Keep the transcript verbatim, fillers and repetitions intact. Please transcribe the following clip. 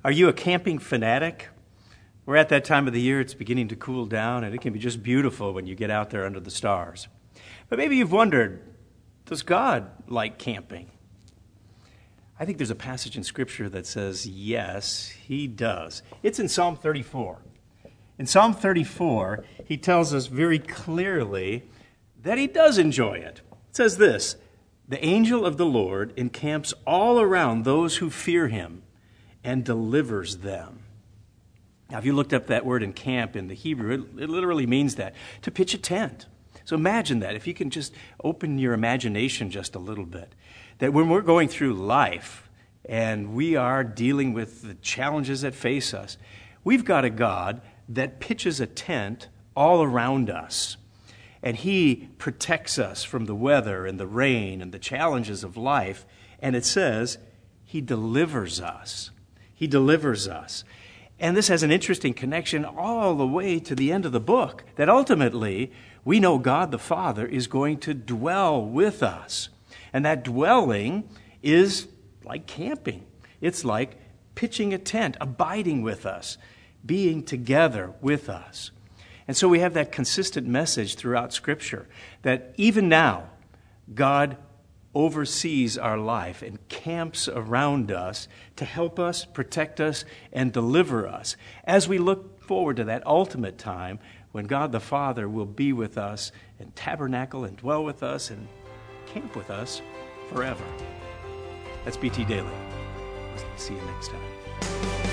Are you a camping fanatic? We're at that time of the year, it's beginning to cool down, and it can be just beautiful when you get out there under the stars. But maybe you've wondered, does God like camping? I think there's a passage in Scripture that says, yes, he does. It's in Psalm thirty-four. In Psalm thirty-four, he tells us very clearly that he does enjoy it. It says this, the angel of the Lord encamps all around those who fear him and delivers them. Now, if you looked up that word encamp in the Hebrew, it, it literally means that, to pitch a tent. So imagine that, if you can just open your imagination just a little bit, that when we're going through life and we are dealing with the challenges that face us, we've got a God that pitches a tent all around us. And he protects us from the weather and the rain and the challenges of life. And it says he delivers us. He delivers us. And this has an interesting connection all the way to the end of the book, that ultimately we know God the Father is going to dwell with us. And that dwelling is like camping. It's like pitching a tent, abiding with us, being together with us. And so we have that consistent message throughout Scripture that even now, God oversees our life and camps around us to help us, protect us, and deliver us as we look forward to that ultimate time when God the Father will be with us and tabernacle and dwell with us and camp with us forever. That's B T Daily. We'll see you next time.